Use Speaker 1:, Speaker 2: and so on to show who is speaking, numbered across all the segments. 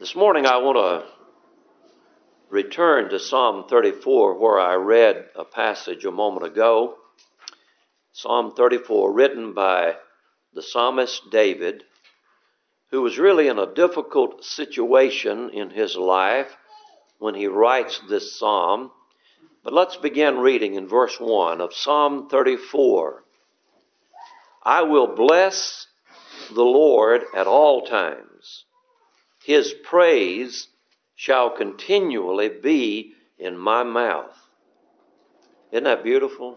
Speaker 1: This morning I want to return to Psalm 34 where I read a passage a moment ago. Psalm 34 written by the psalmist David, who was really in a difficult situation in his life when he writes this psalm. But let's begin reading in verse 1 of Psalm 34. I will bless the Lord at all times. His praise shall continually be in my mouth. Isn't that beautiful?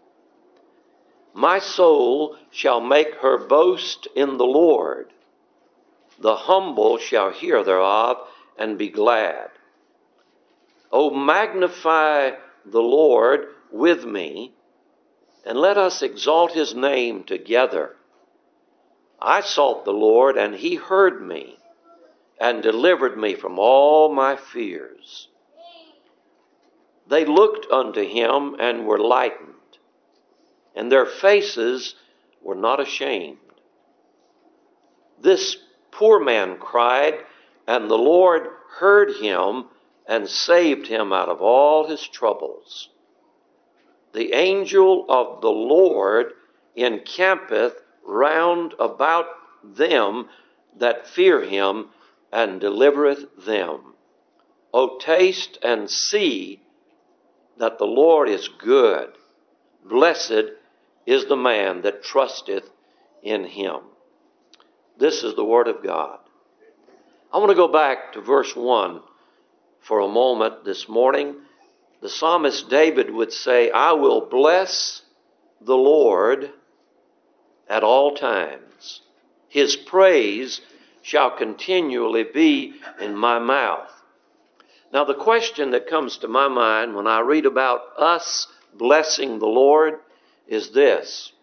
Speaker 1: My soul shall make her boast in the Lord. The humble shall hear thereof and be glad. O magnify the Lord with me, and let us exalt his name together. I sought the Lord, and he heard me, and delivered me from all my fears. They looked unto him and were lightened, and their faces were not ashamed. This poor man cried, and the Lord heard him and saved him out of all his troubles. The angel of the Lord encampeth round about them that fear him, and delivereth them. O taste and see that the Lord is good. Blessed is the man that trusteth in him. This is the word of God. I want to go back to verse 1 for a moment this morning. The psalmist David would say, I will bless the Lord at all times. His praise shall continually be in my mouth. Now, the question that comes to my mind when I read about us blessing the Lord is this.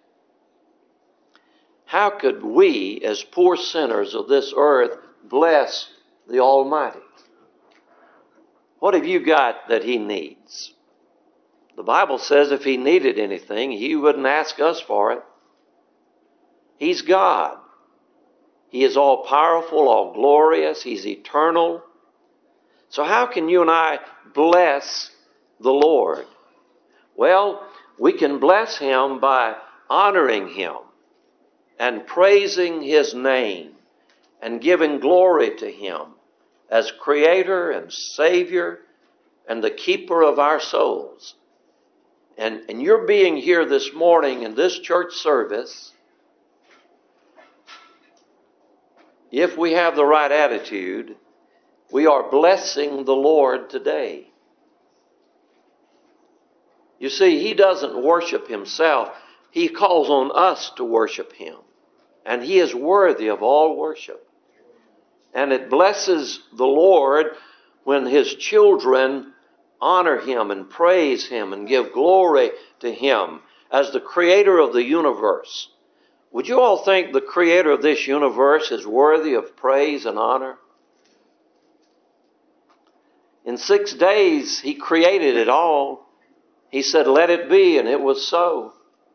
Speaker 1: How could we, as poor sinners of this earth, bless the Almighty? What have you got that he needs? The Bible says if he needed anything, he wouldn't ask us for it. He's God. He is all powerful, all glorious. He's eternal. So how can you and I bless the Lord? Well, we can bless him by honoring him and praising his name and giving glory to him as creator and savior and the keeper of our souls. And your being here this morning in this church service, if we have the right attitude, we are blessing the Lord today. You see, he doesn't worship himself. He calls on us to worship him. And he is worthy of all worship. And it blesses the Lord when his children honor him and praise him and give glory to him as the creator of the universe. Would you all think the creator of this universe is worthy of praise and honor? In 6 days, he created it all. He said, let it be, and it was so.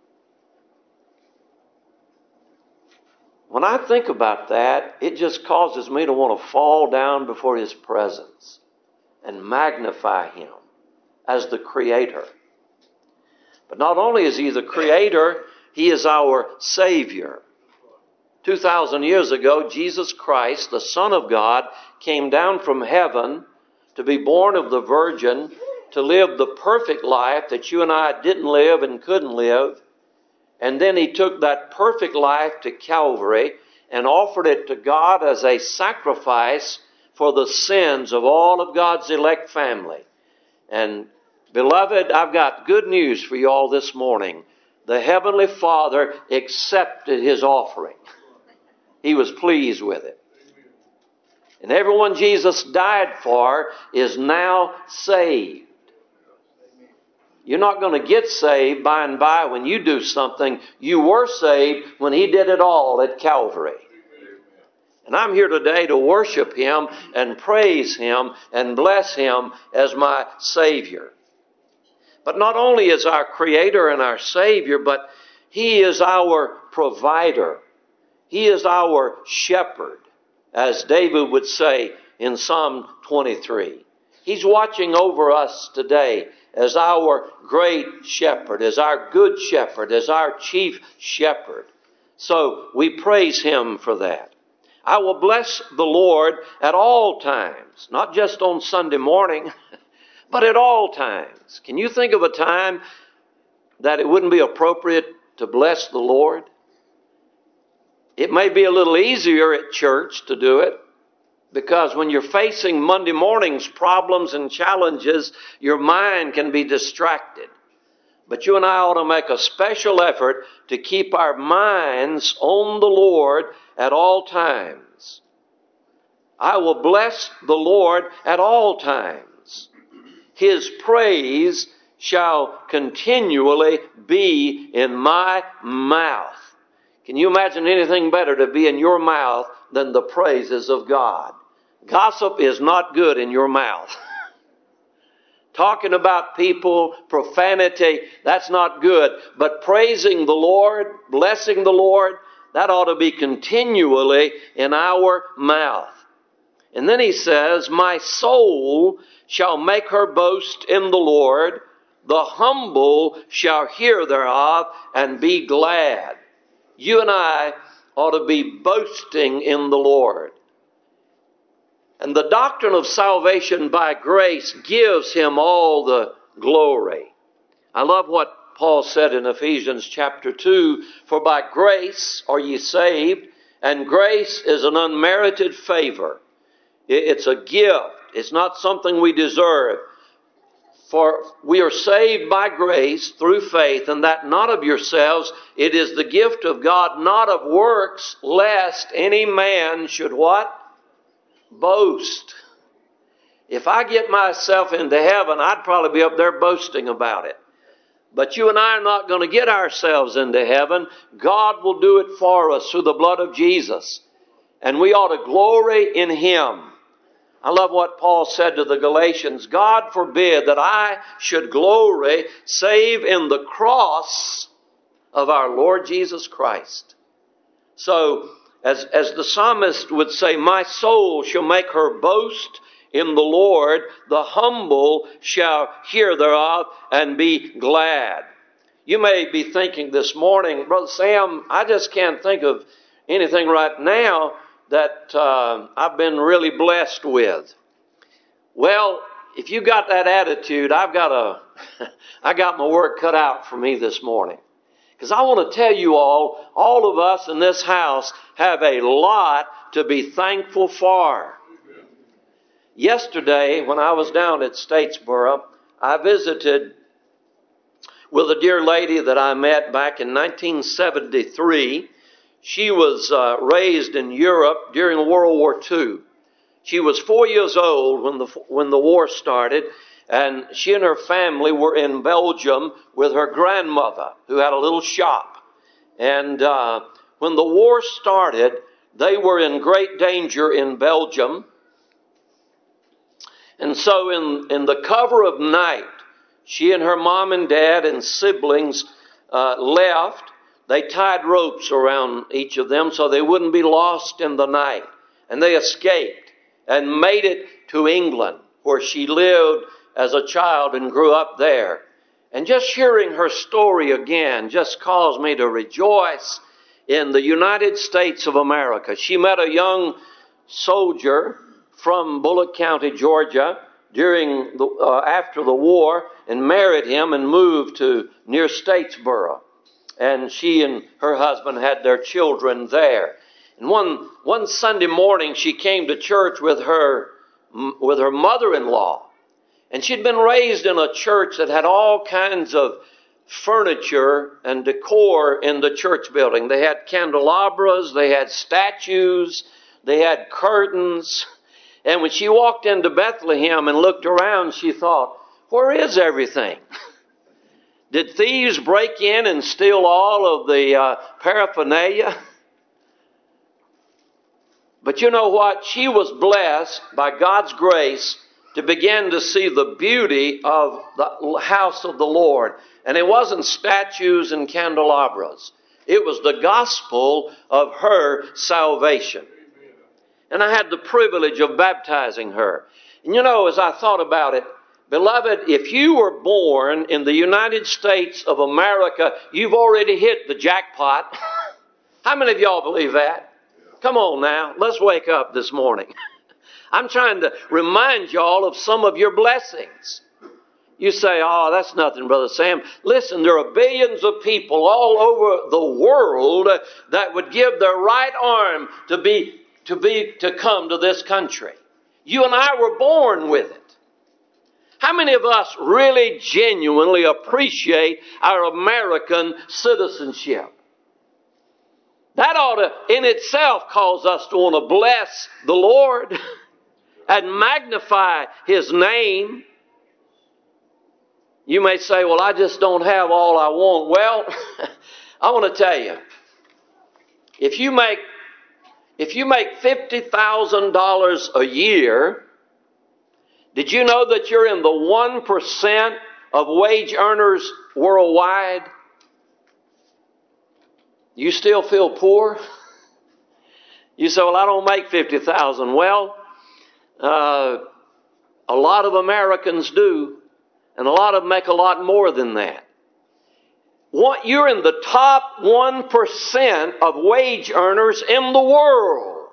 Speaker 1: When I think about that, it just causes me to want to fall down before his presence and magnify him as the creator. But not only is he the creator, he is our Savior. 2,000 years ago, Jesus Christ, the Son of God, came down from heaven to be born of the Virgin, to live the perfect life that you and I didn't live and couldn't live. And then he took that perfect life to Calvary and offered it to God as a sacrifice for the sins of all of God's elect family. And beloved, I've got good news for you all this morning. The Heavenly Father accepted his offering. He was pleased with it. And everyone Jesus died for is now saved. You're not going to get saved by and by when you do something. You were saved when he did it all at Calvary. And I'm here today to worship him and praise him and bless him as my Savior. But not only is our Creator and our Savior, but he is our provider. He is our shepherd, as David would say in Psalm 23. He's watching over us today as our great shepherd, as our good shepherd, as our chief shepherd. So we praise him for that. I will bless the Lord at all times, not just on Sunday morning, but at all times. Can you think of a time that it wouldn't be appropriate to bless the Lord? It may be a little easier at church to do it, because when you're facing Monday morning's problems and challenges, your mind can be distracted. But you and I ought to make a special effort to keep our minds on the Lord at all times. I will bless the Lord at all times. His praise shall continually be in my mouth. Can you imagine anything better to be in your mouth than the praises of God? Gossip is not good in your mouth. Talking about people, profanity, that's not good. But praising the Lord, blessing the Lord, that ought to be continually in our mouth. And then he says, my soul shall make her boast in the Lord. The humble shall hear thereof and be glad. You and I ought to be boasting in the Lord. And the doctrine of salvation by grace gives him all the glory. I love what Paul said in Ephesians chapter 2, for by grace are ye saved, and grace is an unmerited favor. It's a gift. It's not something we deserve. For we are saved by grace through faith, and that not of yourselves. It is the gift of God, not of works, lest any man should what? Boast. If I get myself into heaven, I'd probably be up there boasting about it. But you and I are not going to get ourselves into heaven. God will do it for us through the blood of Jesus. And we ought to glory in him. I love what Paul said to the Galatians. God forbid that I should glory save in the cross of our Lord Jesus Christ. So, as the psalmist would say, my soul shall make her boast in the Lord. The humble shall hear thereof and be glad. You may be thinking this morning, Brother Sam, I just can't think of anything right now that I've been really blessed with. Well, if you got that attitude, I got my work cut out for me this morning. Because I want to tell you all of us in this house have a lot to be thankful for. Yesterday, when I was down at Statesboro, I visited with a dear lady that I met back in 1973. She was raised in Europe during World War II. She was 4 years old when the war started, and she and her family were in Belgium with her grandmother, who had a little shop. And when the war started, they were in great danger in Belgium. And so in the cover of night, she and her mom and dad and siblings left. They tied ropes around each of them so they wouldn't be lost in the night. And they escaped and made it to England, where she lived as a child and grew up there. And just hearing her story again just caused me to rejoice in the United States of America. She met a young soldier from Bullock County, Georgia, after the war, and married him and moved to near Statesboro. And she and her husband had their children there. And one Sunday morning, she came to church with her mother-in-law. And she'd been raised in a church that had all kinds of furniture and decor in the church building. They had candelabras, they had statues, they had curtains. And when she walked into Bethlehem and looked around, she thought, where is everything? Did thieves break in and steal all of the paraphernalia? But you know what? She was blessed by God's grace to begin to see the beauty of the house of the Lord. And it wasn't statues and candelabras. It was the gospel of her salvation. And I had the privilege of baptizing her. And as I thought about it, beloved, if you were born in the United States of America, you've already hit the jackpot. How many of y'all believe that? Come on now, let's wake up this morning. I'm trying to remind y'all of some of your blessings. You say, oh, that's nothing, Brother Sam. Listen, there are billions of people all over the world that would give their right arm to come to this country. You and I were born with it. How many of us really genuinely appreciate our American citizenship? That ought to, in itself, cause us to want to bless the Lord and magnify His name. You may say, well, I just don't have all I want. Well, I want to tell you, if you make $50,000 a year, did you know that you're in the 1% of wage earners worldwide? You still feel poor? You say, well, I don't make $50,000. Well, a lot of Americans do, and a lot of them make a lot more than that. You're in the top 1% of wage earners in the world.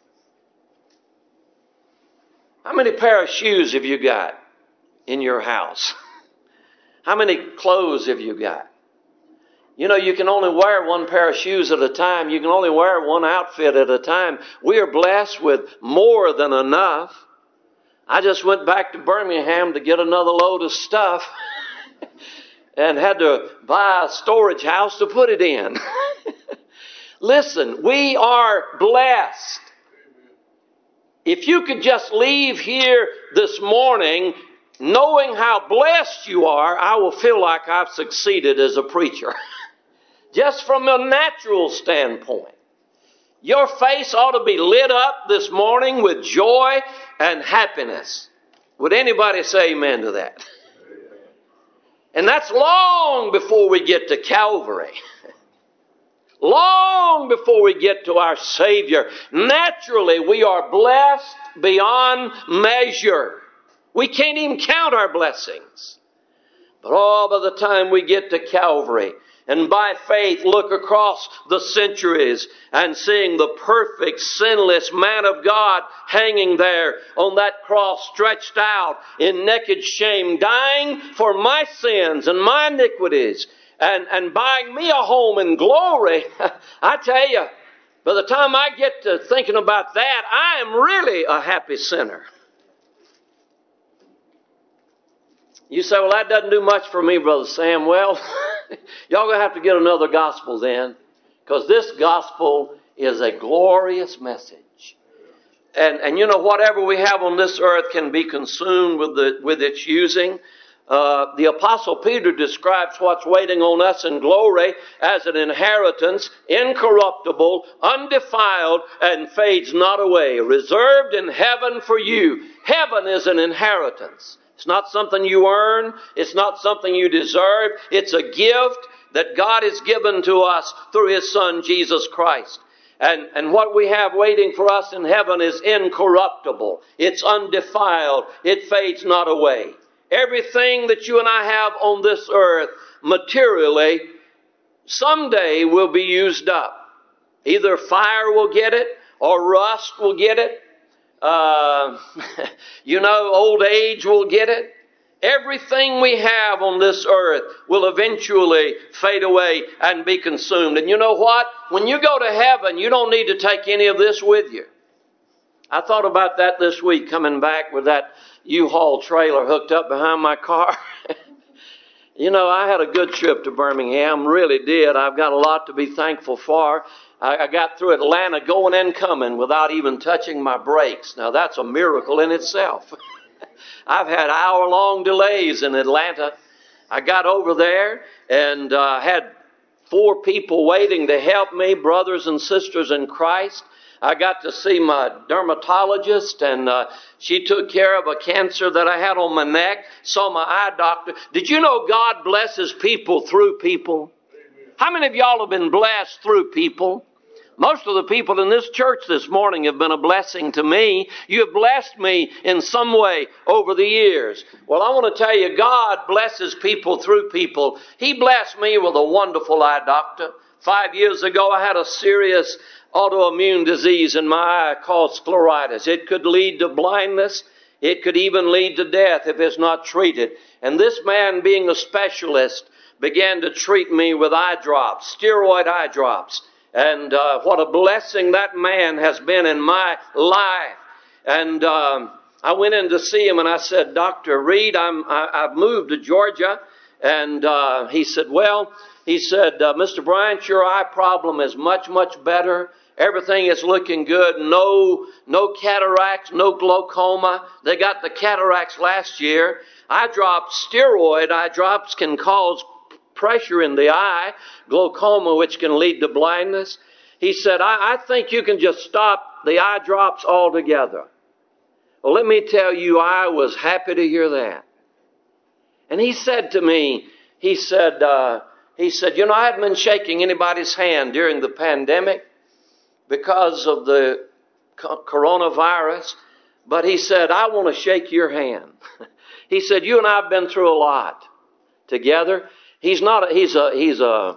Speaker 1: How many pair of shoes have you got in your house? How many clothes have you got? You can only wear one pair of shoes at a time. You can only wear one outfit at a time. We are blessed with more than enough. I just went back to Birmingham to get another load of stuff and had to buy a storage house to put it in. Listen, we are blessed. If you could just leave here this morning knowing how blessed you are, I will feel like I've succeeded as a preacher. Just from a natural standpoint. Your face ought to be lit up this morning with joy and happiness. Would anybody say amen to that? And that's long before we get to Calvary. Long before we get to our Savior. Naturally, we are blessed beyond measure. We can't even count our blessings. But by the time we get to Calvary, and by faith look across the centuries and seeing the perfect, sinless man of God hanging there on that cross, stretched out in naked shame, dying for my sins and my iniquities, and buying me a home in glory. I tell you, by the time I get to thinking about that, I am really a happy sinner. You say, well, that doesn't do much for me, Brother Sam. Well, y'all going to have to get another gospel then, because this gospel is a glorious message. And whatever we have on this earth can be consumed with its using. The Apostle Peter describes what's waiting on us in glory as an inheritance, incorruptible, undefiled, and fades not away, reserved in heaven for you. Heaven is an inheritance. It's not something you earn. It's not something you deserve. It's a gift that God has given to us through His Son, Jesus Christ. And what we have waiting for us in heaven is incorruptible. It's undefiled. It fades not away. Everything that you and I have on this earth materially someday will be used up. Either fire will get it or rust will get it. Old age will get it. Everything we have on this earth will eventually fade away and be consumed. And you know what? When you go to heaven, you don't need to take any of this with you. I thought about that this week, coming back with that U-Haul trailer hooked up behind my car. I had a good trip to Birmingham, really did. I've got a lot to be thankful for. I got through Atlanta going and coming without even touching my brakes. Now, that's a miracle in itself. I've had hour-long delays in Atlanta. I got over there and had 4 people waiting to help me, brothers and sisters in Christ. I got to see my dermatologist, and she took care of a cancer that I had on my neck. Saw my eye doctor. Did you know God blesses people through people? How many of y'all have been blessed through people? Most of the people in this church this morning have been a blessing to me. You have blessed me in some way over the years. Well, I want to tell you, God blesses people through people. He blessed me with a wonderful eye doctor. 5 years ago, I had a serious autoimmune disease in my eye called scleritis. It could lead to blindness. It could even lead to death if it's not treated. And this man, being a specialist, began to treat me with eye drops, steroid eye drops. And what a blessing that man has been in my life. And I went in to see him and I said, Dr. Reed, I've moved to Georgia. And he said, Mr. Bryant, your eye problem is much, much better. Everything is looking good. No cataracts, no glaucoma. They got the cataracts last year. Steroid eye drops can cause pressure in the eye, glaucoma, which can lead to blindness. He said, I think you can just stop the eye drops altogether. Well, let me tell you, I was happy to hear that. And he said to me, I hadn't been shaking anybody's hand during the pandemic because of the coronavirus. But he said, I want to shake your hand. He said, you and I have been through a lot together. He's a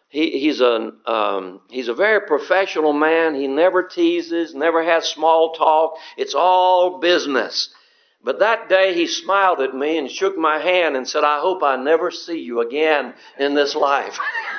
Speaker 1: very professional man. He never teases, never has small talk. It's all business. But that day he smiled at me and shook my hand and said, I hope I never see you again in this life.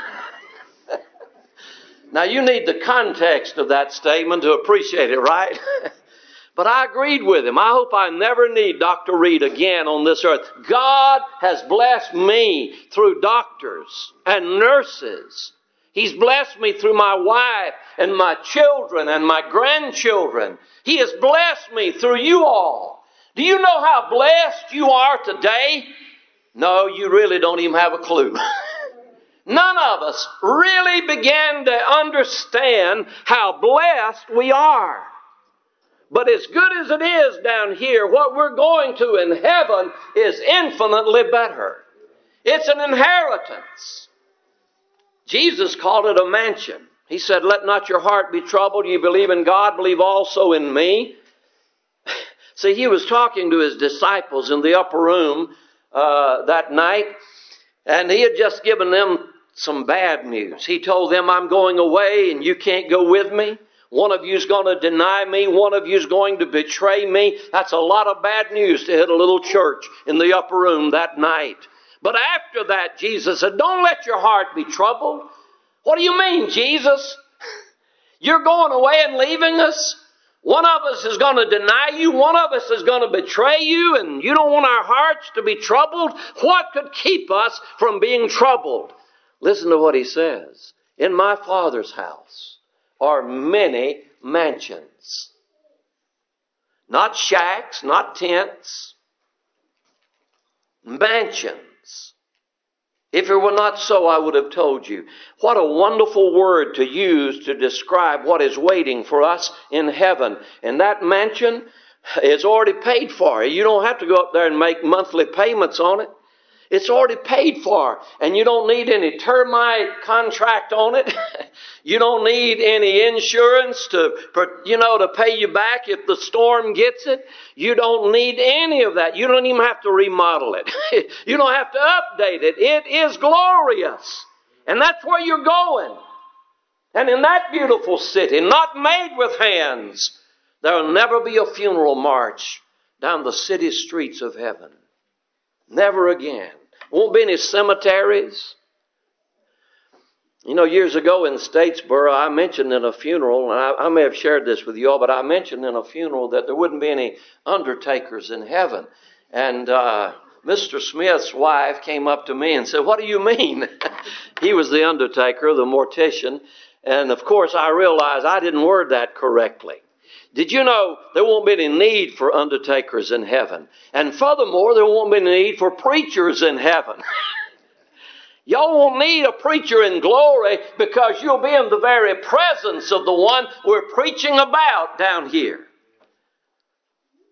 Speaker 1: Now you need the context of that statement to appreciate it, right? But I agreed with him. I hope I never need Dr. Reed again on this earth. God has blessed me through doctors and nurses. He's blessed me through my wife and my children and my grandchildren. He has blessed me through you all. Do you know how blessed you are today? No, you really don't even have a clue. None of us really began to understand how blessed we are. But as good as it is down here, what we're going to in heaven is infinitely better. It's an inheritance. Jesus called it a mansion. He said, let not your heart be troubled. You believe in God, believe also in me. See, he was talking to his disciples in the upper room that night, and he had just given them some bad news. He told them, I'm going away and you can't go with me. One of you is going to deny me. One of you is going to betray me. That's a lot of bad news to hit a little church in the upper room that night. But after that, Jesus said, don't let your heart be troubled. What do you mean, Jesus? You're going away and leaving us? One of us is going to deny you. One of us is going to betray you. And you don't want our hearts to be troubled? What could keep us from being troubled? Listen to what he says. In my Father's house are many mansions. Not shacks, not tents. Mansions. If it were not so, I would have told you. What a wonderful word to use to describe what is waiting for us in heaven. And that mansion is already paid for. You don't have to go up there and make monthly payments on it. It's already paid for, and you don't need any termite contract on it. You don't need any insurance to pay you back if the storm gets it. You don't need any of that. You don't even have to remodel it. You don't have to update it. It is glorious, and that's where you're going. And in that beautiful city, not made with hands, there will never be a funeral march down the city streets of heaven. Never again. Won't be any cemeteries. Years ago in Statesboro, I mentioned in a funeral, and I may have shared this with you all, but I mentioned in a funeral that there wouldn't be any undertakers in heaven. And Mr. Smith's wife came up to me and said, what do you mean? He was the undertaker, the mortician. And of course, I realized I didn't word that correctly. Did you know there won't be any need for undertakers in heaven? And furthermore, there won't be any need for preachers in heaven. Y'all won't need a preacher in glory because you'll be in the very presence of the one we're preaching about down here.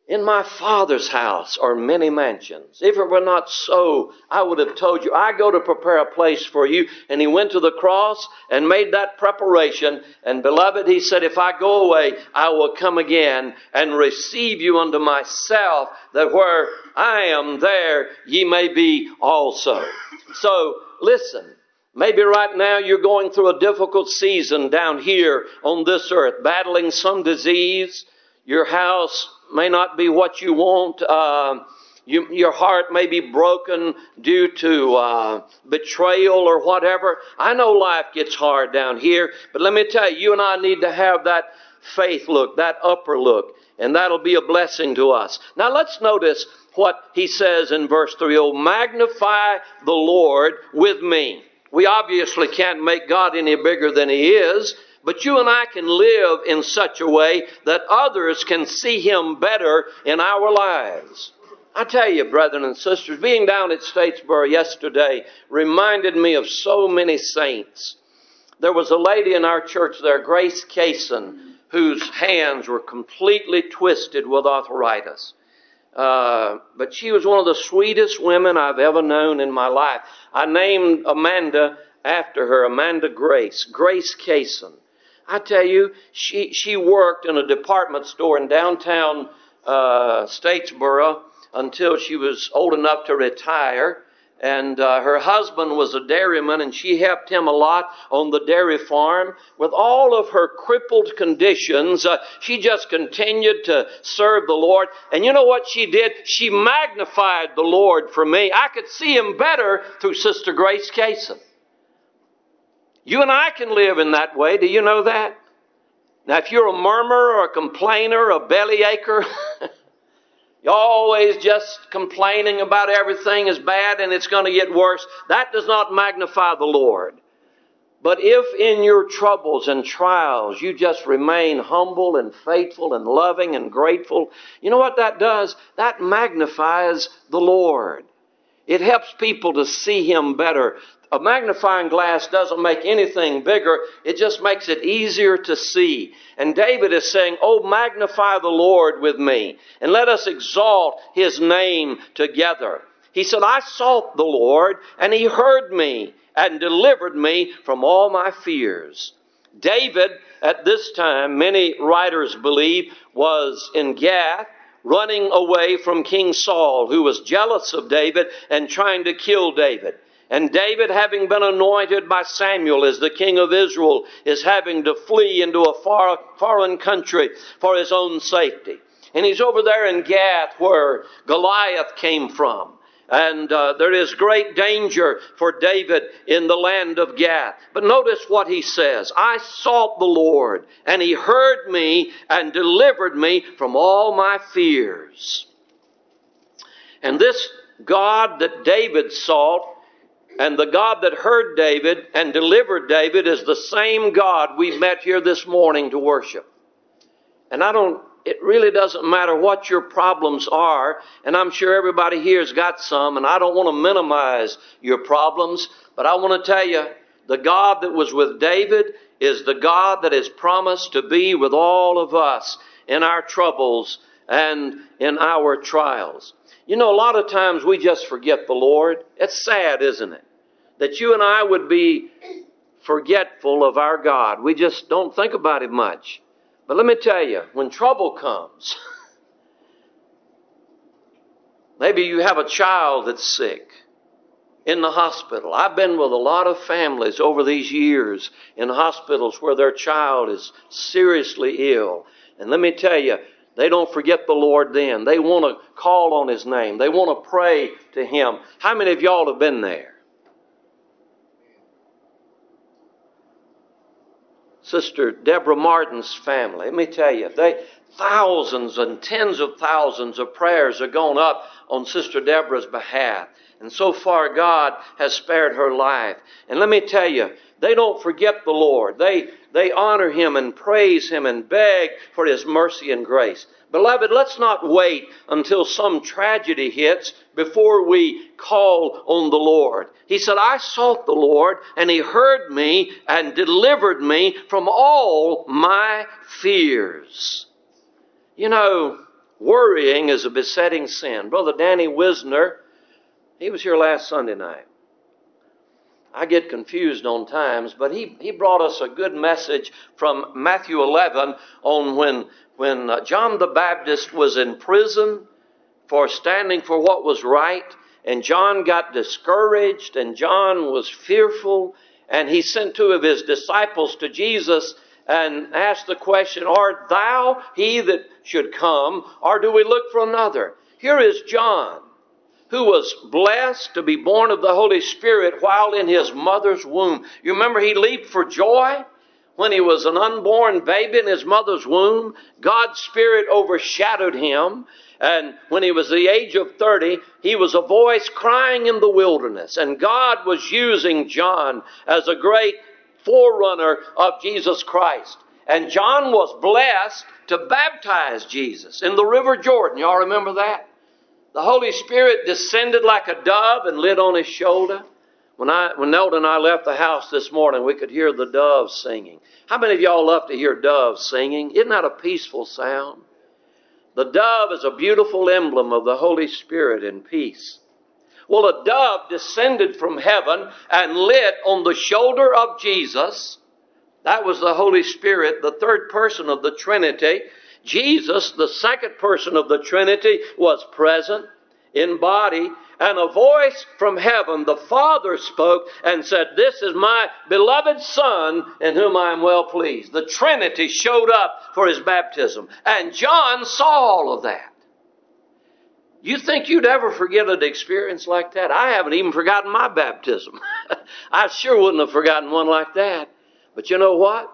Speaker 1: In my Father's house are many mansions. If it were not so, I would have told you, I go to prepare a place for you. And he went to the cross and made that preparation. And beloved, he said, if I go away, I will come again and receive you unto myself, that where I am, there ye may be also. So, listen. Maybe right now you're going through a difficult season down here on this earth, battling some disease. Your house may not be what you want. Your heart may be broken due to betrayal or whatever. I know life gets hard down here, but let me tell you, you and I need to have that faith look, that upper look, and that'll be a blessing to us. Now let's notice what he says in verse 3. Oh, magnify the Lord with me. We obviously can't make God any bigger than He is, but you and I can live in such a way that others can see Him better in our lives. I tell you, brethren and sisters, being down at Statesboro yesterday reminded me of so many saints. There was a lady in our church there, Grace Kaysen, whose hands were completely twisted with arthritis. But she was one of the sweetest women I've ever known in my life. I named Amanda after her, Amanda Grace Kaysen. I tell you, she worked in a department store in downtown Statesboro until she was old enough to retire. And her husband was a dairyman, and she helped him a lot on the dairy farm. With all of her crippled conditions, she just continued to serve the Lord. And you know what she did? She magnified the Lord for me. I could see Him better through Sister Grace Kaysen. You and I can live in that way. Do you know that? Now, if you're a murmurer or a complainer, a bellyacher, you're always just complaining about everything is bad and it's going to get worse, that does not magnify the Lord. But if in your troubles and trials you just remain humble and faithful and loving and grateful, you know what that does? That magnifies the Lord. It helps people to see Him better. A magnifying glass doesn't make anything bigger. It just makes it easier to see. And David is saying, oh, magnify the Lord with me, and let us exalt His name together. He said, I sought the Lord, and He heard me and delivered me from all my fears. David, at this time, many writers believe, was in Gath, running away from King Saul, who was jealous of David and trying to kill David. And David, having been anointed by Samuel as the king of Israel, is having to flee into a foreign country for his own safety. And he's over there in Gath, where Goliath came from. And there is great danger for David in the land of Gath. But notice what he says. I sought the Lord, and He heard me and delivered me from all my fears. And this God that David sought, and the God that heard David and delivered David, is the same God we've met here this morning to worship. And it really doesn't matter what your problems are, and I'm sure everybody here's got some, and I don't want to minimize your problems, but I want to tell you, the God that was with David is the God that is promised to be with all of us in our troubles and in our trials. You know, a lot of times we just forget the Lord. It's sad, isn't it? That you and I would be forgetful of our God. We just don't think about Him much. But let me tell you, when trouble comes, maybe you have a child that's sick in the hospital. I've been with a lot of families over these years in hospitals where their child is seriously ill. And let me tell you, they don't forget the Lord then. They want to call on His name. They want to pray to Him. How many of y'all have been there? Sister Deborah Martin's family, let me tell you, thousands and tens of thousands of prayers have gone up on Sister Deborah's behalf. And so far, God has spared her life. And let me tell you, they don't forget the Lord. They honor Him and praise Him and beg for His mercy and grace. Beloved, let's not wait until some tragedy hits before we call on the Lord. He said, I sought the Lord, and He heard me and delivered me from all my fears. You know, Worrying is a besetting sin. Brother Danny Wisner, he was here last Sunday night. I get confused on times, but he brought us a good message from Matthew 11 on when John the Baptist was in prison for standing for what was right, and John got discouraged, and John was fearful, and he sent two of his disciples to Jesus and asked the question, "Art thou he that should come, or do we look for another?" Here is John, who was blessed to be born of the Holy Spirit while in his mother's womb. You remember he leaped for joy when he was an unborn baby in his mother's womb. God's Spirit overshadowed him. And when he was the age of 30, he was a voice crying in the wilderness. And God was using John as a great forerunner of Jesus Christ. And John was blessed to baptize Jesus in the River Jordan. Y'all remember that? The Holy Spirit descended like a dove and lit on his shoulder. When Nelda and I left the house this morning, we could hear the doves singing. How many of y'all love to hear doves singing? Isn't that a peaceful sound? The dove is a beautiful emblem of the Holy Spirit and peace. Well, a dove descended from heaven and lit on the shoulder of Jesus. That was the Holy Spirit, the third person of the Trinity. Jesus, the second person of the Trinity, was present in body, and a voice from heaven, the Father spoke and said, "This is my beloved Son in whom I am well pleased." The Trinity showed up for his baptism, and John saw all of that. You think you'd ever forget an experience like that? I haven't even forgotten my baptism. I sure wouldn't have forgotten one like that. But you know what?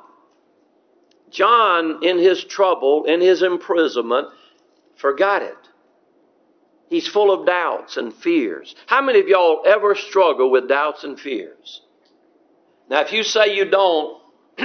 Speaker 1: John, in his trouble, in his imprisonment, forgot it. He's full of doubts and fears. How many of y'all ever struggle with doubts and fears? Now, if you say you don't,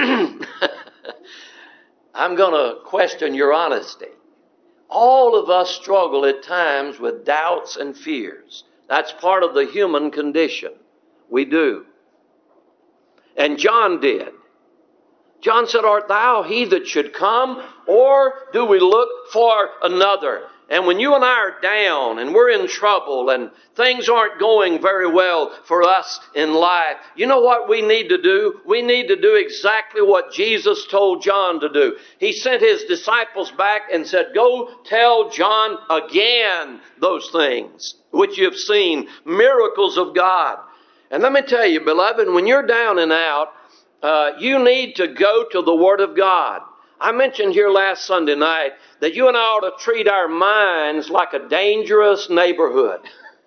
Speaker 1: I'm going to question your honesty. All of us struggle at times with doubts and fears. That's part of the human condition. We do. And John did. John said, "Art thou he that should come, or do we look for another?" And when you and I are down and we're in trouble and things aren't going very well for us in life, you know what we need to do? We need to do exactly what Jesus told John to do. He sent his disciples back and said, "Go tell John again those things which you've seen, miracles of God." And let me tell you, beloved, when you're down and out, you need to go to the Word of God. I mentioned here last Sunday night that you and I ought to treat our minds like a dangerous neighborhood.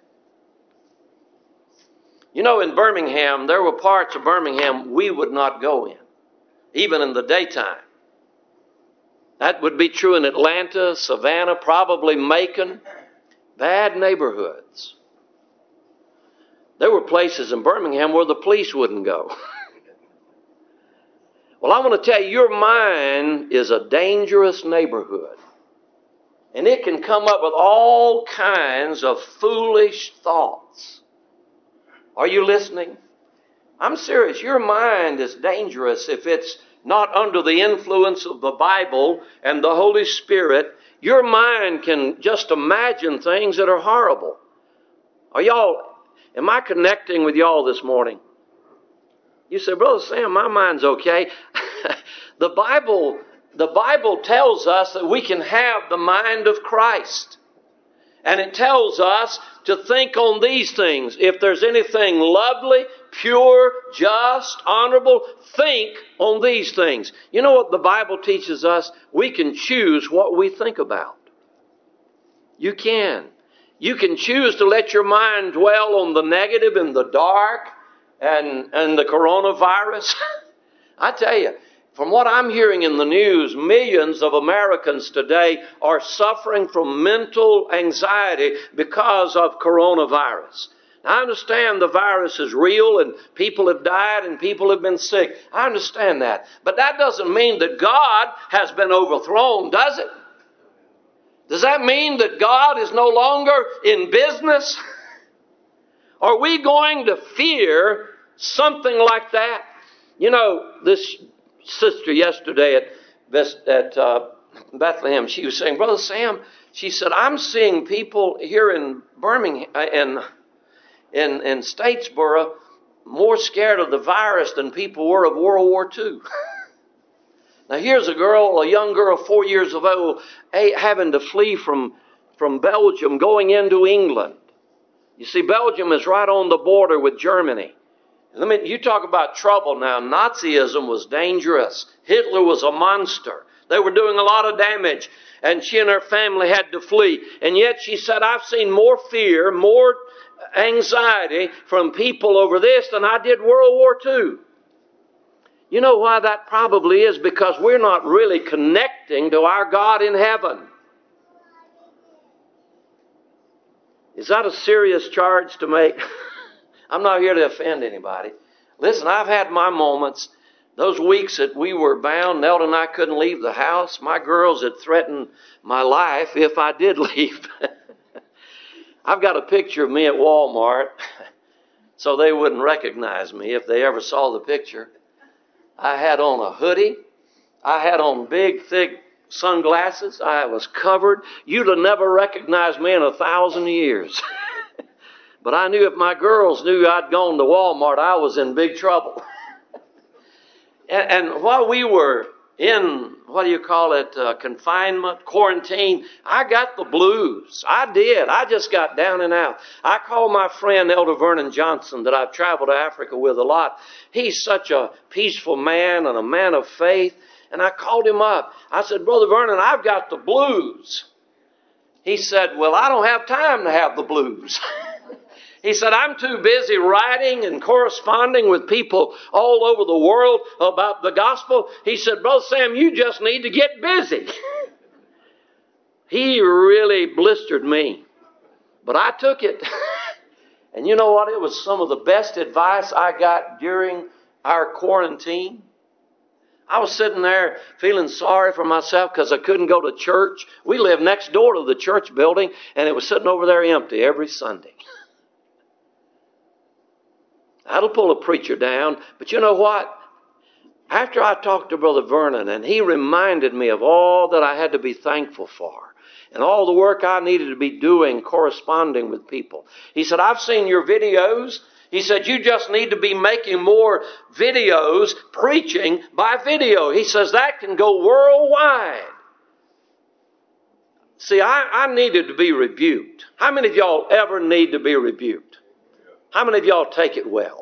Speaker 1: You know, in Birmingham, there were parts of Birmingham we would not go in, even in the daytime. That would be true in Atlanta, Savannah, probably Macon. Bad neighborhoods. There were places in Birmingham where the police wouldn't go. Well, I want to tell you, your mind is a dangerous neighborhood. And it can come up with all kinds of foolish thoughts. Are you listening? I'm serious. Your mind is dangerous if it's not under the influence of the Bible and the Holy Spirit. Your mind can just imagine things that are horrible. Am I connecting with y'all this morning? You say, "Brother Sam, my mind's okay." The Bible tells us that we can have the mind of Christ. And it tells us to think on these things. If there's anything lovely, pure, just, honorable, think on these things. You know what the Bible teaches us? We can choose what we think about. You can. You can choose to let your mind dwell on the negative and the dark and the coronavirus. I tell you, from what I'm hearing in the news, millions of Americans today are suffering from mental anxiety because of coronavirus. I understand the virus is real and people have died and people have been sick. I understand that. But that doesn't mean that God has been overthrown, does it? Does that mean that God is no longer in business? Are we going to fear something like that? You know, this sister yesterday at Bethlehem, she was saying, "Brother Sam, She said, I'm seeing people here in Birmingham, in Statesboro, more scared of the virus than people were of World War II. Now here's a young girl, 4 years of old, having to flee from Belgium, going into England. You see, Belgium is right on the border with Germany. You talk about trouble now. Nazism was dangerous. Hitler was a monster. They were doing a lot of damage. And she and her family had to flee. And yet she said, I've seen more fear, more anxiety from people over this than I did World War II. You know why that probably is? Because we're not really connecting to our God in heaven. Is that a serious charge to make? I'm not here to offend anybody. Listen, I've had my moments. Those weeks that we were bound, Nelda and I couldn't leave the house. My girls had threatened my life if I did leave. I've got a picture of me at Walmart so they wouldn't recognize me if they ever saw the picture. I had on a hoodie. I had on big, thick sunglasses. I was covered. You'd have never recognized me in 1,000 years. But I knew if my girls knew I'd gone to Walmart, I was in big trouble. And while we were in, confinement, quarantine, I got the blues. I did. I just got down and out. I called my friend Elder Vernon Johnson that I've traveled to Africa with a lot. He's such a peaceful man and a man of faith. And I called him up. I said, Brother Vernon, I've got the blues. He said, well, I don't have time to have the blues. He said, I'm too busy writing and corresponding with people all over the world about the gospel. He said, Brother Sam, you just need to get busy. He really blistered me. But I took it. And you know what? It was some of the best advice I got during our quarantine. I was sitting there feeling sorry for myself because I couldn't go to church. We lived next door to the church building, and it was sitting over there empty every Sunday. That'll pull a preacher down. But you know what? After I talked to Brother Vernon, and he reminded me of all that I had to be thankful for, and all the work I needed to be doing, corresponding with people. He said, I've seen your videos. He said, you just need to be making more videos, preaching by video. He says, that can go worldwide. See, I needed to be rebuked. How many of y'all ever need to be rebuked? How many of y'all take it well?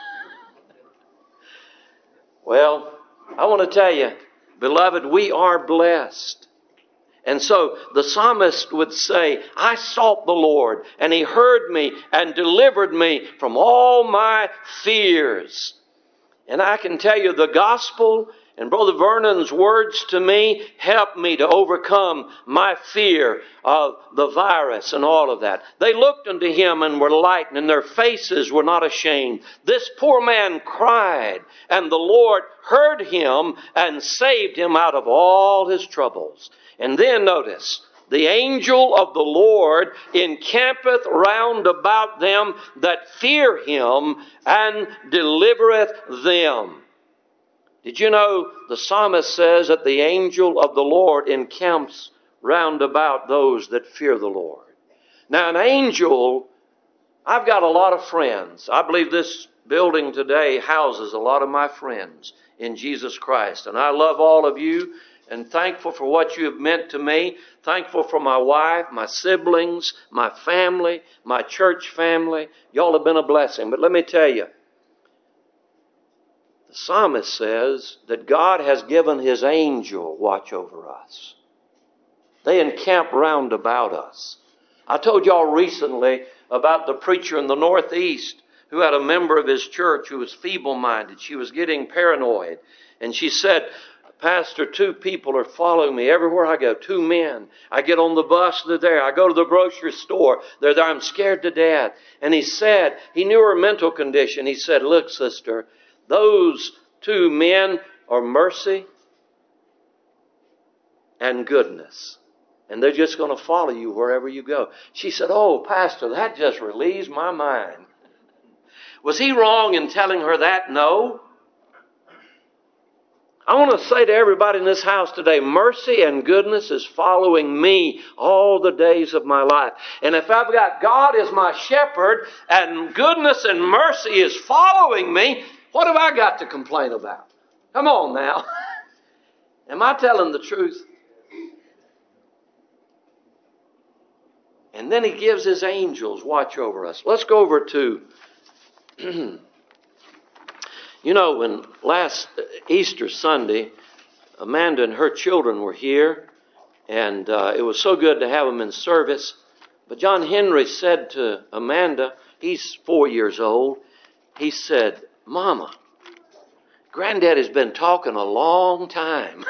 Speaker 1: Well, I want to tell you, beloved, we are blessed. And so the psalmist would say, I sought the Lord, and He heard me and delivered me from all my fears. And I can tell you the gospel and Brother Vernon's words to me helped me to overcome my fear of the virus and all of that. They looked unto him and were lightened, and their faces were not ashamed. This poor man cried, and the Lord heard him and saved him out of all his troubles. And then notice, the angel of the Lord encampeth round about them that fear him and delivereth them. Did you know the psalmist says that the angel of the Lord encamps round about those that fear the Lord? Now an angel, I've got a lot of friends. I believe this building today houses a lot of my friends in Jesus Christ. And I love all of you and thankful for what you have meant to me. Thankful for my wife, my siblings, my family, my church family. Y'all have been a blessing. But let me tell you, the psalmist says that God has given His angel watch over us. They encamp round about us. I told y'all recently about the preacher in the Northeast who had a member of his church who was feeble-minded. She was getting paranoid. And she said, Pastor, 2 people are following me everywhere I go. 2 men. I get on the bus, they're there. I go to the grocery store, they're there. I'm scared to death. And he said, he knew her mental condition. He said, look, sister, those 2 men are mercy and goodness. And they're just going to follow you wherever you go. She said, oh, Pastor, that just relieves my mind. Was he wrong in telling her that? No. I want to say to everybody in this house today, mercy and goodness is following me all the days of my life. And if I've got God as my shepherd and goodness and mercy is following me, what have I got to complain about? Come on now. Am I telling the truth? And then he gives his angels watch over us. Let's go over to, when last Easter Sunday, Amanda and her children were here, and it was so good to have them in service. But John Henry said to Amanda, he's 4 years old, he said, "Mama, Granddaddy's been talking a long time."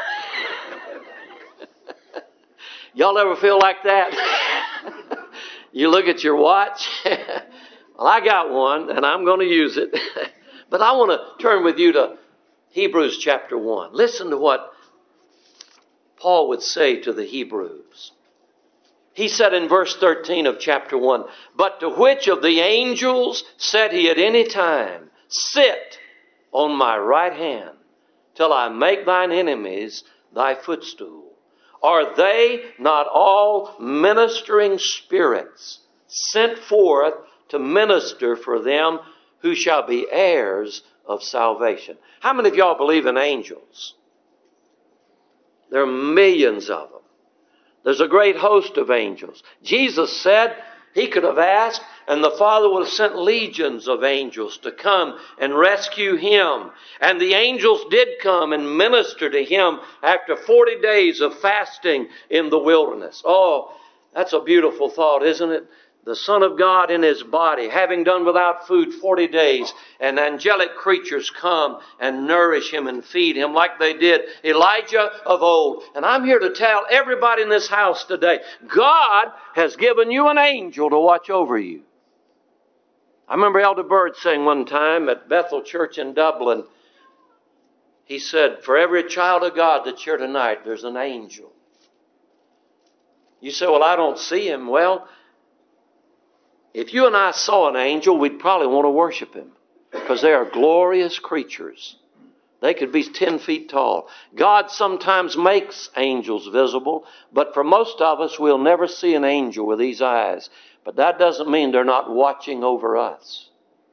Speaker 1: Y'all ever feel like that? You look at your watch. Well, I got one, and I'm going to use it. But I want to turn with you to Hebrews chapter 1. Listen to what Paul would say to the Hebrews. He said in verse 13 of chapter 1, "But to which of the angels said he at any time, 'Sit on my right hand, till I make thine enemies thy footstool'? Are they not all ministering spirits sent forth to minister for them who shall be heirs of salvation?" How many of y'all believe in angels? There are millions of them. There's a great host of angels. Jesus said he could have asked, and the Father would have sent legions of angels to come and rescue him. And the angels did come and minister to him after 40 days of fasting in the wilderness. Oh, that's a beautiful thought, isn't it? The Son of God in his body, having done without food 40 days, and angelic creatures come and nourish him and feed him like they did Elijah of old. And I'm here to tell everybody in this house today, God has given you an angel to watch over you. I remember Elder Bird saying one time at Bethel Church in Dublin, he said, "For every child of God that's here tonight, there's an angel." You say, "Well, I don't see him." Well, if you and I saw an angel, we'd probably want to worship him because they are glorious creatures. They could be 10 feet tall. God sometimes makes angels visible, but for most of us, we'll never see an angel with these eyes. But that doesn't mean they're not watching over us.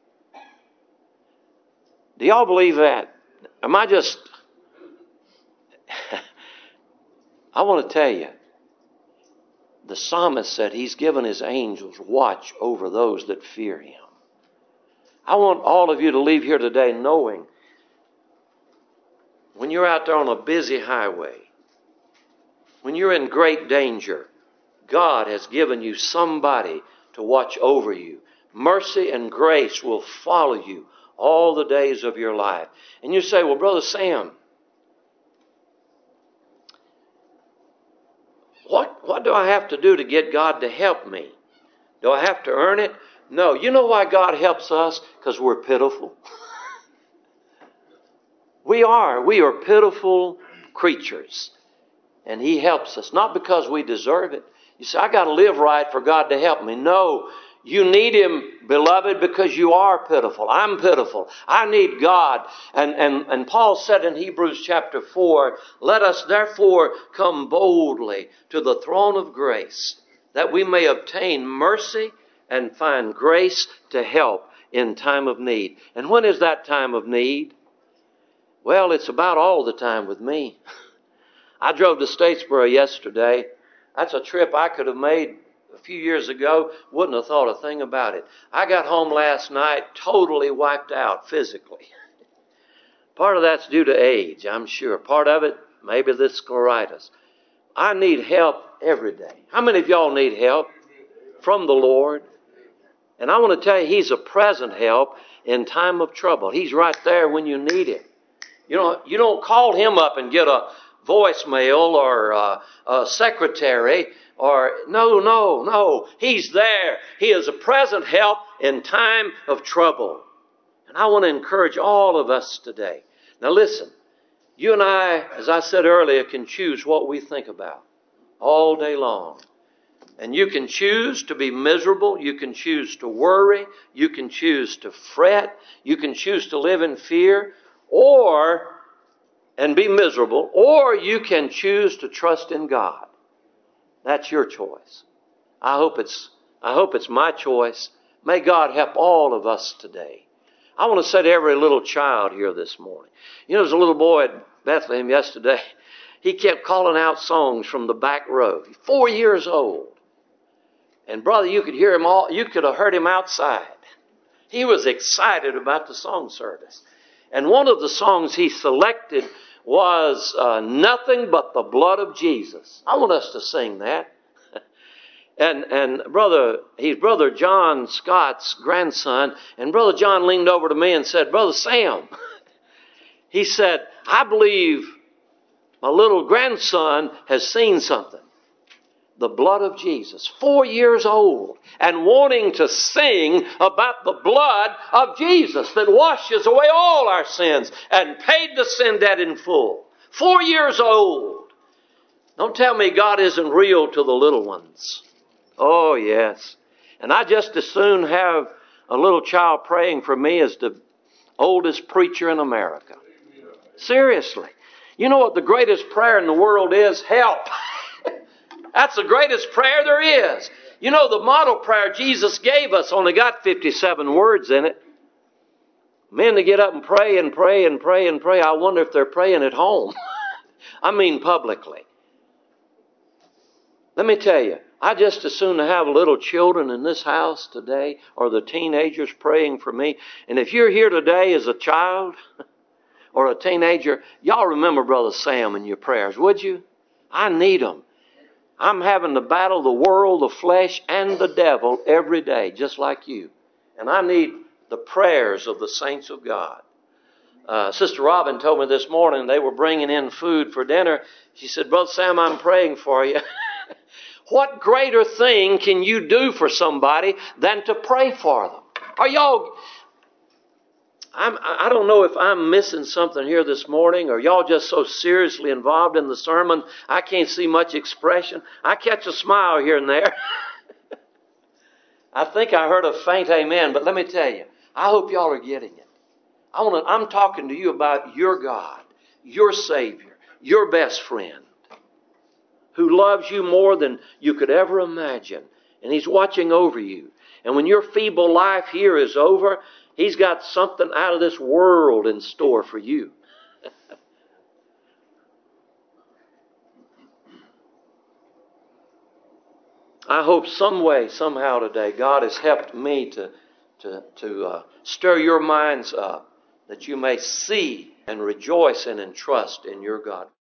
Speaker 1: Do y'all believe that? Am I just... I want to tell you, the psalmist said he's given his angels watch over those that fear him. I want all of you to leave here today knowing when you're out there on a busy highway, when you're in great danger, God has given you somebody to watch over you. Mercy and grace will follow you all the days of your life. And you say, "Well, Brother Sam, what do I have to do to get God to help me? Do I have to earn it?" No. You know why God helps us? Because we're pitiful. We are pitiful creatures. And he helps us, not because we deserve it. You say, "I got to live right for God to help me." No, you need him, beloved, because you are pitiful. I'm pitiful. I need God. And Paul said in Hebrews chapter 4, "Let us therefore come boldly to the throne of grace, that we may obtain mercy and find grace to help in time of need." And when is that time of need? Well, it's about all the time with me. I drove to Statesboro yesterday. That's a trip I could have made a few years ago. Wouldn't have thought a thing about it. I got home last night totally wiped out physically. Part of that's due to age, I'm sure. Part of it, maybe this scleritis. I need help every day. How many of y'all need help from the Lord? And I want to tell you, he's a present help in time of trouble. He's right there when you need him. You don't call him up and get a voicemail or a secretary or no. He's there. He is a present help in time of trouble. And I want to encourage all of us today. Now listen, you and I, as I said earlier, can choose what we think about all day long. And you can choose to be miserable. You can choose to worry. You can choose to fret. You can choose to live in fear. Or and be miserable, or you can choose to trust in God. That's your choice. I hope it's my choice. May God help all of us today. I want to say to every little child here this morning. There's a little boy at Bethlehem yesterday. He kept calling out songs from the back row. 4 years old. And brother, you could have heard him outside. He was excited about the song service. And one of the songs he selected was Nothing But the Blood of Jesus. I want us to sing that. And he's Brother John Scott's grandson. And Brother John leaned over to me and said, Brother Sam, he said, I believe my little grandson has seen something. The blood of Jesus. 4 years old and wanting to sing about the blood of Jesus that washes away all our sins and paid the sin debt in full. 4 years old. Don't tell me God isn't real to the little ones. Oh, yes. And I just as soon have a little child praying for me as the oldest preacher in America. Seriously. You know what the greatest prayer in the world is? Help. That's the greatest prayer there is. The model prayer Jesus gave us only got 57 words in it. Men to get up and pray and pray and pray and pray. I wonder if they're praying at home. I mean publicly. Let me tell you, I just as soon have little children in this house today or the teenagers praying for me. And if you're here today as a child or a teenager, y'all remember Brother Sam in your prayers, would you? I need them. I'm having to battle the world, the flesh, and the devil every day, just like you. And I need the prayers of the saints of God. Sister Robin told me this morning they were bringing in food for dinner. She said, Brother Sam, I'm praying for you. What greater thing can you do for somebody than to pray for them? I don't know if I'm missing something here this morning, or y'all just so seriously involved in the sermon, I can't see much expression. I catch a smile here and there. I think I heard a faint amen, but let me tell you, I hope y'all are getting it. I'm talking to you about your God, your Savior, your best friend, who loves you more than you could ever imagine, and He's watching over you. And when your feeble life here is over, He's got something out of this world in store for you. I hope some way, somehow today, God has helped me to stir your minds up that you may see and rejoice in and trust in your God.